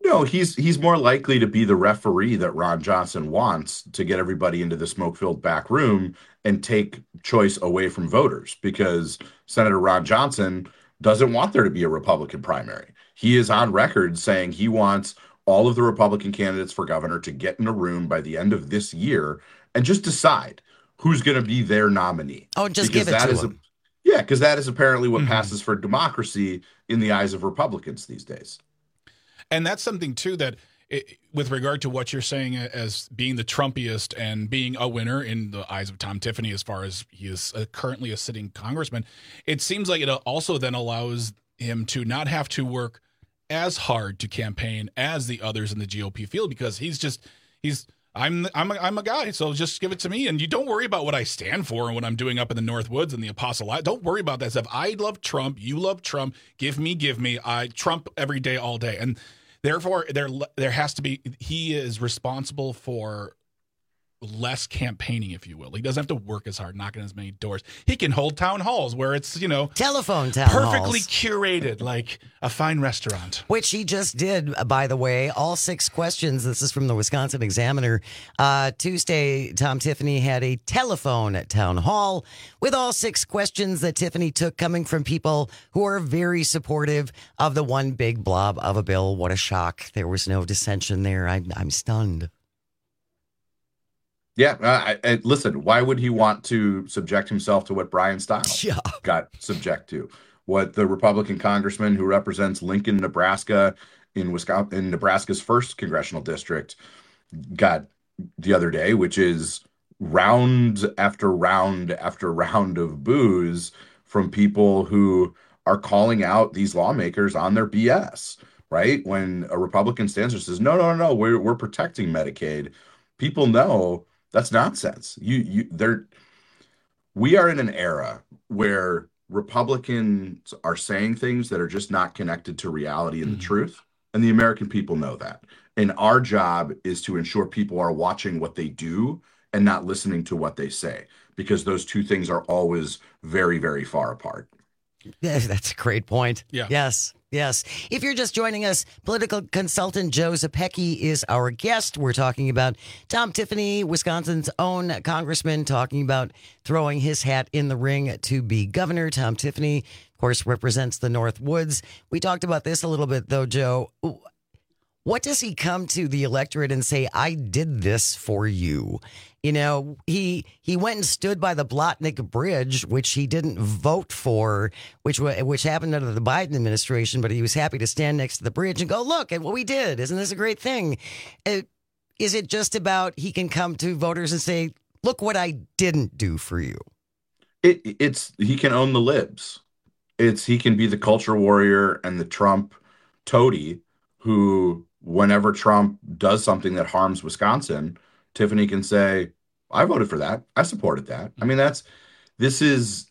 No, he's more likely to be the referee that Ron Johnson wants to get everybody into the smoke-filled back room and take choice away from voters, because Senator Ron Johnson doesn't want there to be a Republican primary. He is on record saying he wants all of the Republican candidates for governor to get in a room by the end of this year and just decide who's going to be their nominee. Oh, just give it to them. Yeah, because that is apparently what passes for democracy in the eyes of Republicans these days. And that's something, too, that with regard to what you're saying as being the Trumpiest and being a winner in the eyes of Tom Tiffany, as far as he is currently a sitting congressman, it seems like it also then allows him to not have to work as hard to campaign as the others in the GOP field, because I'm a guy, so just give it to me, and you don't worry about what I stand for and what I'm doing up in the North Woods and the Apostle. Don't worry about that stuff. I love Trump. You love Trump. Give me. I Trump every day, all day, and therefore there has to be. He is responsible for less campaigning, if you will. He doesn't have to work as hard, knocking as many doors. He can hold town halls where it's, telephone town perfectly halls, curated like a fine restaurant. Which he just did, by the way. All 6 questions. This is from the Wisconsin Examiner. Tuesday, Tom Tiffany had a telephone town hall with all 6 questions that Tiffany took, coming from people who are very supportive of the one big blob of a bill. What a shock. There was no dissension there. I'm stunned. Yeah, listen, why would he want to subject himself to what Brian Stiles got subject to? What the Republican congressman who represents Lincoln, Nebraska, in Nebraska's 1st congressional district got the other day, which is round after round after round of boos from people who are calling out these lawmakers on their BS, right? When a Republican stands there and says, no, we're protecting Medicaid, people know that's nonsense. We are in an era where Republicans are saying things that are just not connected to reality and the truth, and the American people know that. And our job is to ensure people are watching what they do and not listening to what they say, because those two things are always very, very far apart. Yeah, that's a great point. Yeah. Yes. If you're just joining us, political consultant Joe Zepecki is our guest. We're talking about Tom Tiffany, Wisconsin's own congressman, talking about throwing his hat in the ring to be governor. Tom Tiffany, of course, represents the North Woods. We talked about this a little bit, though, Joe. What does he come to the electorate and say, I did this for you? He went and stood by the Blotnick Bridge, which he didn't vote for, which happened under the Biden administration, but he was happy to stand next to the bridge and go, look at what we did. Isn't this a great thing? Is it just about he can come to voters and say, look what I didn't do for you? It's he can own the libs. He can be the culture warrior and the Trump toady who, whenever Trump does something that harms Wisconsin, Tiffany can say, I voted for that. I supported that. I mean, this is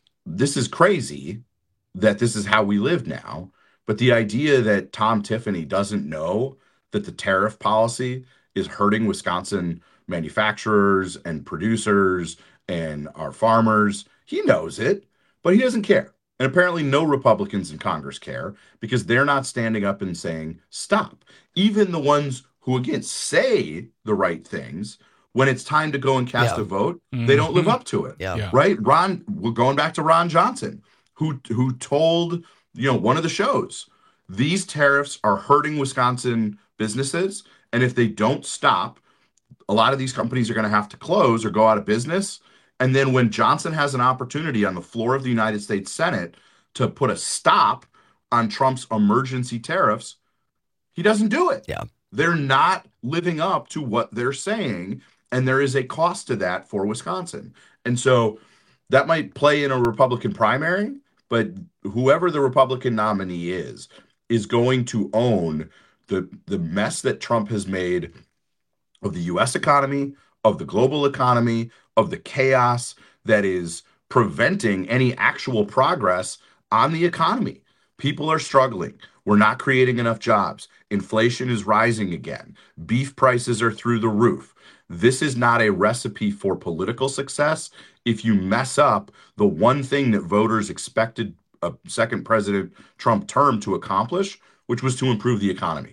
crazy that this is how we live now. But the idea that Tom Tiffany doesn't know that the tariff policy is hurting Wisconsin manufacturers and producers and our farmers, he knows it, but he doesn't care. And apparently no Republicans in Congress care, because they're not standing up and saying, stop. Even the ones who, again, say the right things, when it's time to go and cast a vote, they don't live up to it. Right? We're going back to Ron Johnson, who told, one of the shows, these tariffs are hurting Wisconsin businesses. And if they don't stop, a lot of these companies are going to have to close or go out of business. And then when Johnson has an opportunity on the floor of the United States Senate to put a stop on Trump's emergency tariffs, he doesn't do it. Yeah. They're not living up to what they're saying, and there is a cost to that for Wisconsin. And so that might play in a Republican primary, but whoever the Republican nominee is going to own the mess that Trump has made of the U.S. economy, of the global economy, of the chaos that is preventing any actual progress on the economy. People are struggling. We're not creating enough jobs. Inflation is rising again. Beef prices are through the roof. This is not a recipe for political success if you mess up the one thing that voters expected a second President Trump term to accomplish, which was to improve the economy.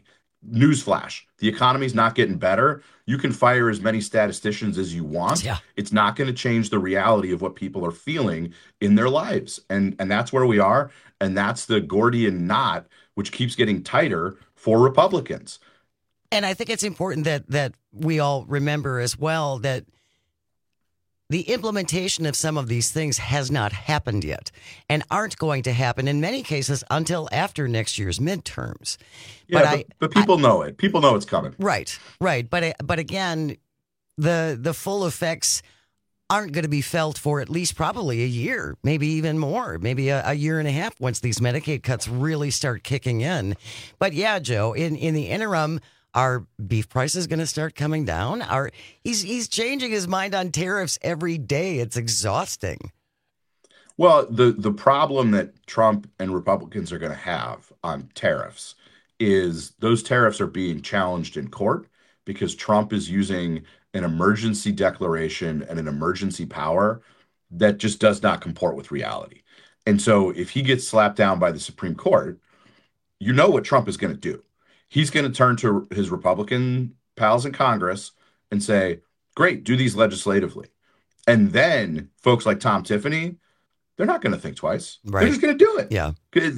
newsflash, the economy's not getting better. You can fire as many statisticians as you want. Yeah. It's not going to change the reality of what people are feeling in their lives. And that's where we are. And that's the Gordian knot, which keeps getting tighter for Republicans. And I think it's important that we all remember as well that the implementation of some of these things has not happened yet and aren't going to happen in many cases until after next year's midterms. Yeah, but people know it. People know it's coming. Right. But again, the full effects aren't going to be felt for at least probably a year, maybe even more, maybe a year and a half once these Medicaid cuts really start kicking in. But yeah, Joe, in the interim, are beef prices going to start coming down? He's changing his mind on tariffs every day. It's exhausting. Well, the problem that Trump and Republicans are going to have on tariffs is those tariffs are being challenged in court because Trump is using an emergency declaration and an emergency power that just does not comport with reality. And so if he gets slapped down by the Supreme Court, you know what Trump is going to do. He's going to turn to his Republican pals in Congress and say, great, do these legislatively. And then folks like Tom Tiffany, they're not going to think twice. Right. They're just going to do it. Yeah.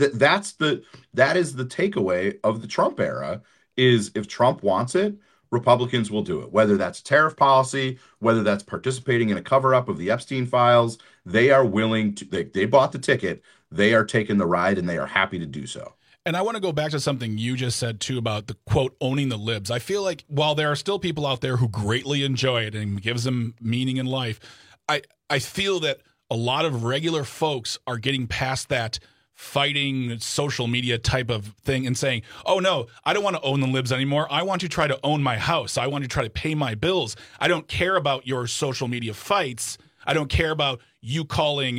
That is the takeaway of the Trump era is if Trump wants it, Republicans will do it. Whether that's tariff policy, whether that's participating in a cover-up of the Epstein files, they are willing to, they bought the ticket, they are taking the ride, and they are happy to do so. And I want to go back to something you just said, too, about the, quote, owning the libs. I feel like while there are still people out there who greatly enjoy it and gives them meaning in life, I feel that a lot of regular folks are getting past that fighting social media type of thing and saying, oh, no, I don't want to own the libs anymore. I want to try to own my house. I want to try to pay my bills. I don't care about your social media fights. I don't care about you calling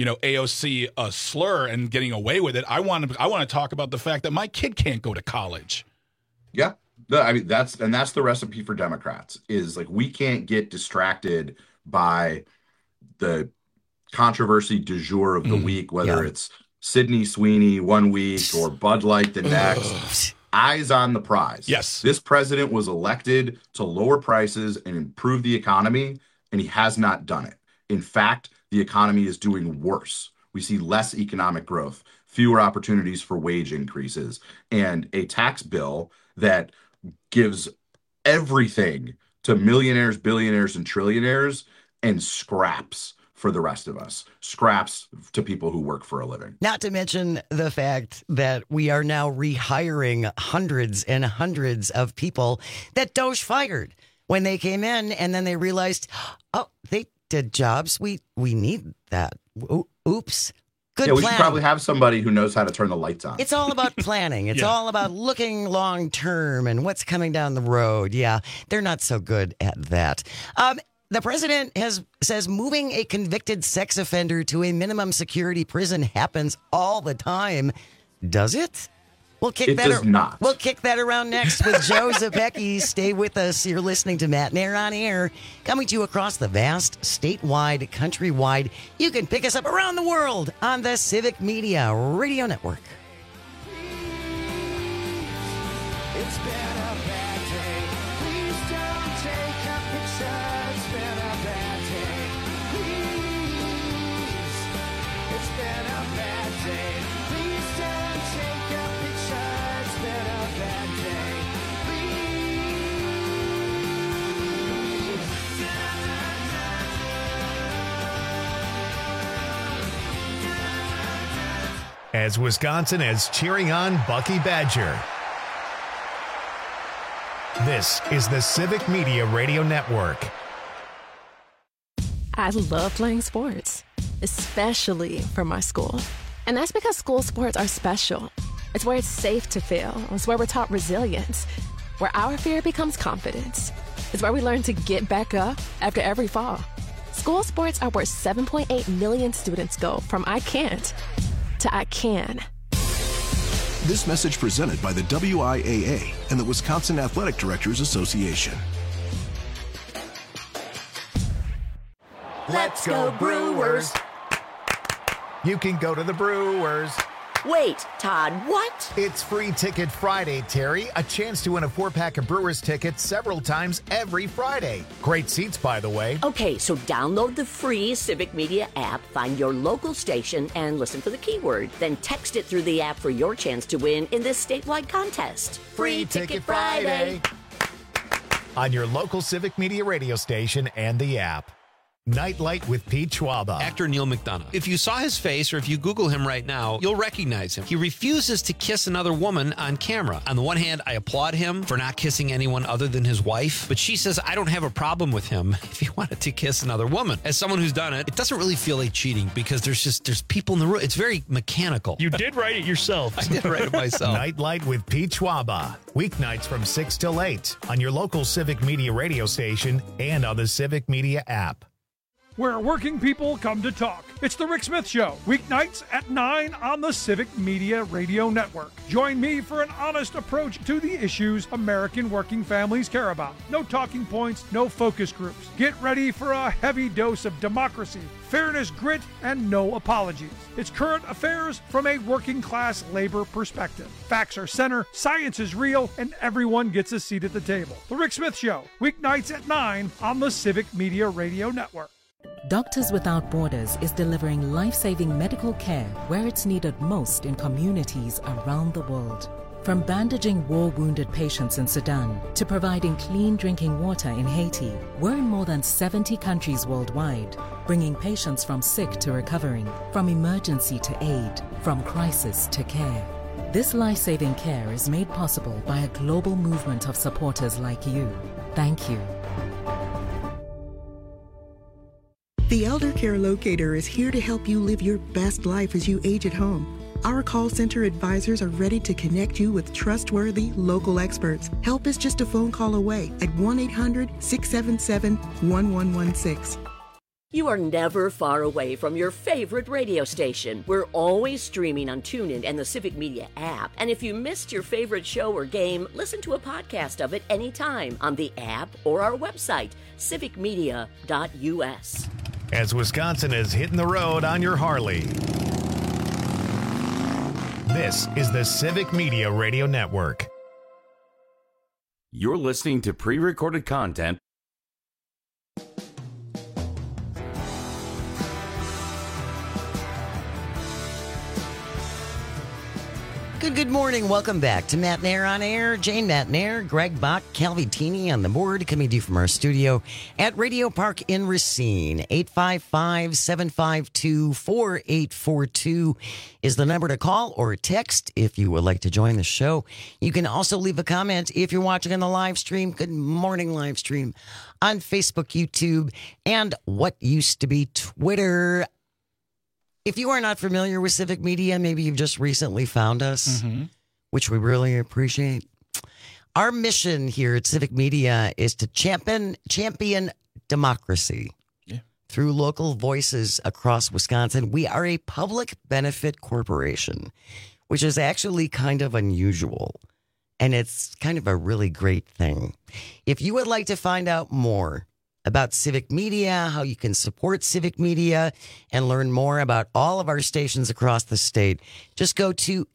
AOC a slur and getting away with it. I want to talk about the fact that my kid can't go to college. Yeah. That's the recipe for Democrats is like, we can't get distracted by the controversy du jour of the week, whether it's Sydney Sweeney one week or Bud Light the next. Eyes on the prize. Yes. This president was elected to lower prices and improve the economy, and he has not done it. In fact, the economy is doing worse. We see less economic growth, fewer opportunities for wage increases, and a tax bill that gives everything to millionaires, billionaires, and trillionaires and scraps for the rest of us, scraps to people who work for a living. Not to mention the fact that we are now rehiring hundreds and hundreds of people that Doge fired when they came in, and then they realized, oh, they did jobs. We need that. Oops. Good we planning. should probably have somebody who knows how to turn the lights on. It's all about planning. It's all about looking long term and what's coming down the road. Yeah, they're not so good at that. The president says moving a convicted sex offender to a minimum security prison happens all the time. Does it? It does not. We'll kick that around next with Joe Zepecki. Stay with us. You're listening to Matt Nair on Air, coming to you across the vast, statewide, countrywide. You can pick us up around the world on the Civic Media Radio Network. It's been a bad day. Please don't take a picture. It's been a bad day. Please. It's been a bad day. Please don't take a picture. It's been a bad day. As Wisconsin is cheering on Bucky Badger. This is the Civic Media Radio Network. I love playing sports, especially for my school. And that's because school sports are special. It's where it's safe to fail. It's where we're taught resilience, where our fear becomes confidence. It's where we learn to get back up after every fall. School sports are where 7.8 million students go from I can't to I can. This message presented by the WIAA and the Wisconsin Athletic Directors Association. Let's go Brewers! You can go to the Brewers. Wait, Todd, what? It's Free Ticket Friday, Terry. A chance to win a 4-pack of Brewers tickets several times every Friday. Great seats, by the way. Okay, so download the free Civic Media app, find your local station, and listen for the keyword. Then text it through the app for your chance to win in this statewide contest. Free Ticket Friday. On your local Civic Media radio station and the app. Nightlight with Pete Schwaba. Actor Neil McDonough. If you saw his face or if you Google him right now, you'll recognize him. He refuses to kiss another woman on camera. On the one hand, I applaud him for not kissing anyone other than his wife, but she says I don't have a problem with him if he wanted to kiss another woman. As someone who's done it, it doesn't really feel like cheating because there's people in the room. It's very mechanical. You did write it yourself. I did write it myself. Nightlight with Pete Schwaba. Weeknights from 6 till 8 on your local Civic Media radio station and on the Civic Media app. Where working people come to talk. It's the Rick Smith Show, weeknights at 9 on the Civic Media Radio Network. Join me for an honest approach to the issues American working families care about. No talking points, no focus groups. Get ready for a heavy dose of democracy, fairness, grit, and no apologies. It's current affairs from a working class labor perspective. Facts are center, science is real, and everyone gets a seat at the table. The Rick Smith Show, weeknights at 9 on the Civic Media Radio Network. Doctors Without Borders is delivering life-saving medical care where it's needed most in communities around the world. From bandaging war-wounded patients in Sudan to providing clean drinking water in Haiti, we're in more than 70 countries worldwide, bringing patients from sick to recovering, from emergency to aid, from crisis to care. This life-saving care is made possible by a global movement of supporters like you. Thank you. The Elder Care Locator is here to help you live your best life as you age at home. Our call center advisors are ready to connect you with trustworthy local experts. Help is just a phone call away at 1-800-677-1116. You are never far away from your favorite radio station. We're always streaming on TuneIn and the Civic Media app. And if you missed your favorite show or game, listen to a podcast of it anytime on the app or our website, civicmedia.us. As Wisconsin is hitting the road on your Harley. This is the Civic Media Radio Network. You're listening to pre-recorded content. Good morning. Welcome back to Matt Nair on Air. Jane Matt Nair, Greg Bach, Calvi Tini on the board, coming to you from our studio at Radio Park in Racine. 855-752-4842 is the number to call or text if you would like to join the show. You can also leave a comment if you're watching on the live stream. Good morning live stream on Facebook, YouTube, and what used to be Twitter. If you are not familiar with Civic Media, maybe you've just recently found us, which we really appreciate. Our mission here at Civic Media is to champion democracy through local voices across Wisconsin. We are a public benefit corporation, which is actually kind of unusual, and it's kind of a really great thing. If you would like to find out more about Civic Media, how you can support Civic Media, and learn more about all of our stations across the state, just go to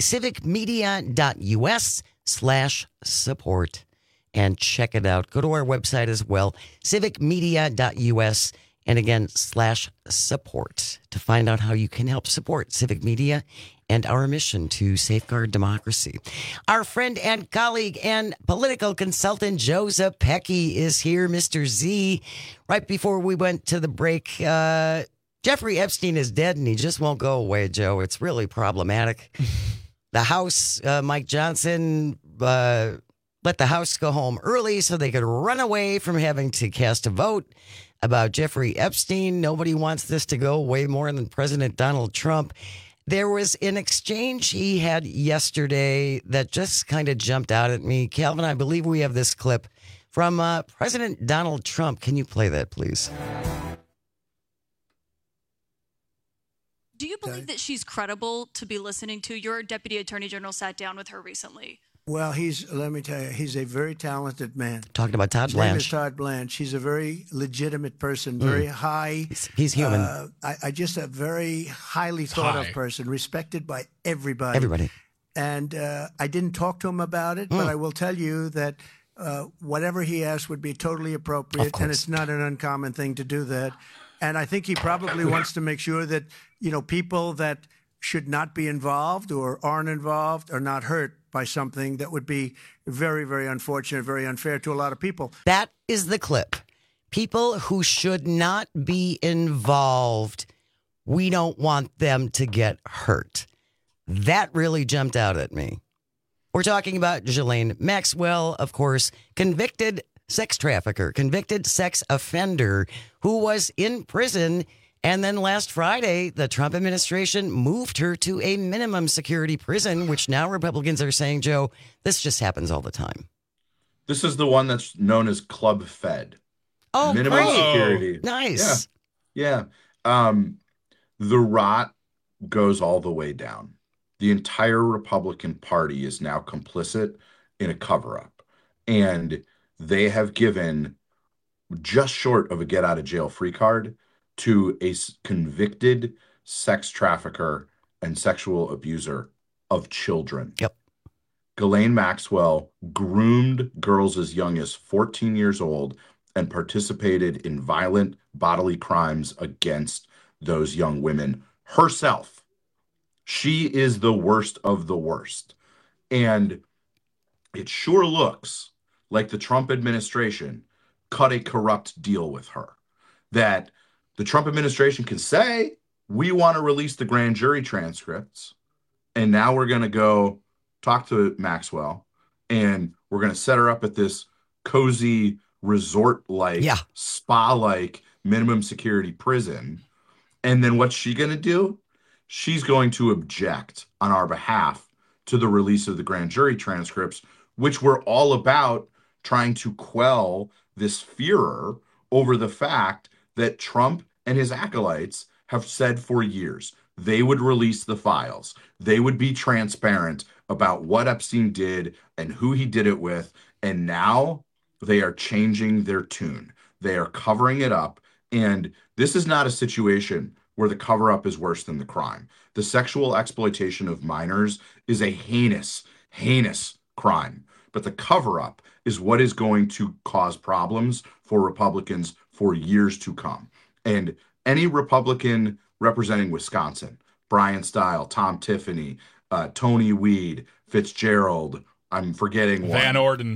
civicmedia.us/support and check it out. Go to our website as well, civicmedia.us, and again, /support to find out how you can help support Civic Media and our mission to safeguard democracy. Our friend and colleague and political consultant Joe Zepecki is here, Mr. Z. Right before we went to the break, Jeffrey Epstein is dead and he just won't go away, Joe. It's really problematic. The House, Mike Johnson, let the House go home early so they could run away from having to cast a vote about Jeffrey Epstein. Nobody wants this to go away more than President Donald Trump. There was an exchange he had yesterday that just kind of jumped out at me. Calvin, I believe we have this clip from President Donald Trump. Can you play that, please? Do you believe that she's credible to be listening to? Your deputy attorney general sat down with her recently. Well, let me tell you, he's a very talented man. Talking about Todd His name is Blanche. Todd Blanche. He's a very legitimate person, very high. He's human. I just a very highly thought of person, respected by everybody. Everybody. And I didn't talk to him about it, but I will tell you that whatever he asked would be totally appropriate, and it's not an uncommon thing to do that. And I think he probably wants to make sure that, people that should not be involved or aren't involved are not hurt by something that would be very, very unfortunate, very unfair to a lot of people. That is the clip. People who should not be involved, we don't want them to get hurt. That really jumped out at me. We're talking about Ghislaine Maxwell, of course, convicted sex trafficker, convicted sex offender who was in prison. And then last Friday, the Trump administration moved her to a minimum security prison, which now Republicans are saying, Joe, this just happens all the time. This is the one that's known as Club Fed. Oh, minimum great. security. Nice. Yeah. The rot goes all the way down. The entire Republican Party is now complicit in a cover-up. And they have given just short of a get-out-of-jail-free card to a convicted sex trafficker and sexual abuser of children. Yep. Ghislaine Maxwell groomed girls as young as 14 years old and participated in violent bodily crimes against those young women herself. She is the worst of the worst. And it sure looks like the Trump administration cut a corrupt deal with her. That the Trump administration can say, we want to release the grand jury transcripts, and now we're going to go talk to Maxwell, and we're going to set her up at this cozy resort-like, spa-like minimum security prison. And then what's she going to do? She's going to object on our behalf to the release of the grand jury transcripts, which were all about trying to quell this furor over the fact that Trump and his acolytes have said for years they would release the files. They would be transparent about what Epstein did and who he did it with. And now they are changing their tune. They are covering it up. And this is not a situation where the cover-up is worse than the crime. The sexual exploitation of minors is a heinous, heinous crime. But the cover-up is what is going to cause problems for Republicans for years to come. And any Republican representing Wisconsin, Brian Stile, Tom Tiffany, Tony Weed, Fitzgerald, I'm forgetting one.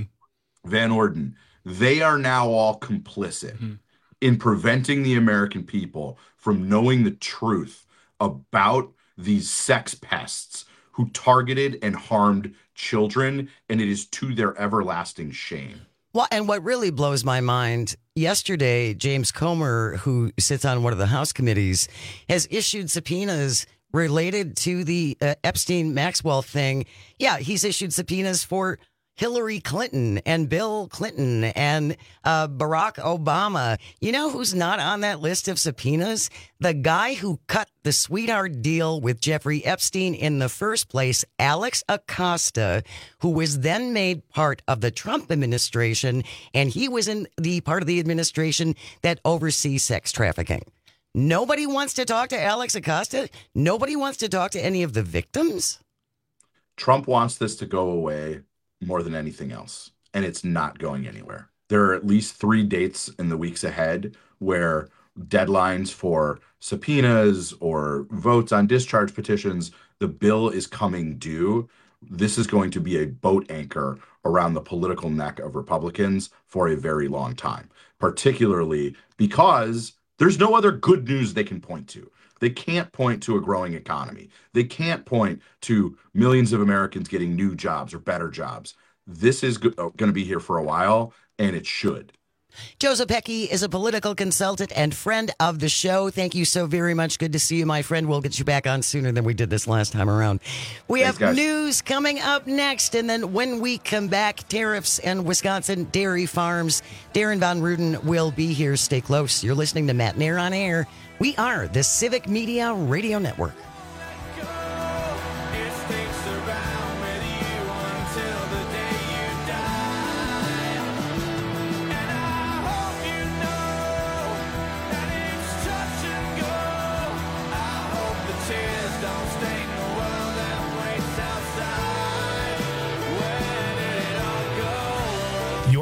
Van Orden. They are now all complicit in preventing the American people from knowing the truth about these sex pests who targeted and harmed children, and it is to their everlasting shame. Well, and what really blows my mind, yesterday, James Comer, who sits on one of the House committees, has issued subpoenas related to the Epstein-Maxwell thing. Yeah, he's issued subpoenas for Hillary Clinton and Bill Clinton and Barack Obama. You know who's not on that list of subpoenas? The guy who cut the sweetheart deal with Jeffrey Epstein in the first place, Alex Acosta, who was then made part of the Trump administration, and he was in the part of the administration that oversees sex trafficking. Nobody wants to talk to Alex Acosta. Nobody wants to talk to any of the victims. Trump wants this to go away more than anything else, and it's not going anywhere. There are at least 3 dates in the weeks ahead where deadlines for subpoenas or votes on discharge petitions, the bill is coming due. This is going to be a boat anchor around the political neck of Republicans for a very long time, particularly because there's no other good news they can point to. They can't point to a growing economy. They can't point to millions of Americans getting new jobs or better jobs. This is going to be here for a while, and it should. Joe Zepecki is a political consultant and friend of the show. Thank you so very much. Good to see you, my friend. We'll get you back on sooner than we did this last time around. Thanks, have news coming up next, and then when we come back, tariffs and Wisconsin dairy farms. Darren Von Ruden will be here. Stay close. You're listening to Matt Nair on Air. We are the Civic Media Radio Network. It sticks around with you until the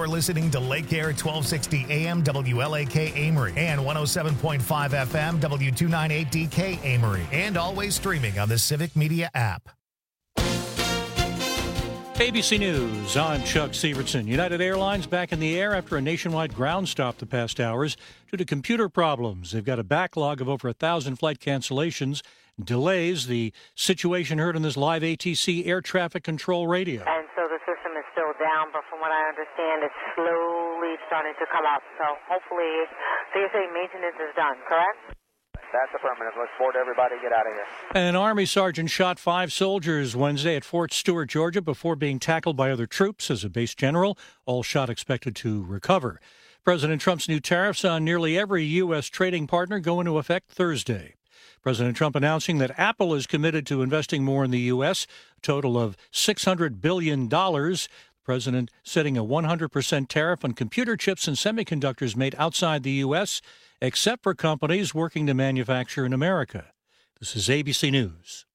You're listening to Lake Air 1260 AM WLAK Amory and 107.5 FM W298DK Amory, and always streaming on the Civic Media app. ABC News, I'm Chuck Severson. United Airlines back in the air after a nationwide ground stop the past hours due to computer problems. They've got a backlog of over 1,000 flight cancellations, delays. The situation heard on this live ATC air traffic control radio. And so the system is still down, but from what I understand, it's slowly starting to come up. So hopefully, so you're saying maintenance is done, correct? That's affirmative. Look forward to everybody get out of here. An Army sergeant shot 5 soldiers Wednesday at Fort Stewart, Georgia, before being tackled by other troops as a base general. All shot expected to recover. President Trump's new tariffs on nearly every U.S. trading partner go into effect Thursday. President Trump announcing that Apple is committed to investing more in the U.S., a total of $600 billion. The president setting a 100% tariff on computer chips and semiconductors made outside the U.S., except for companies working to manufacture in America. This is ABC News.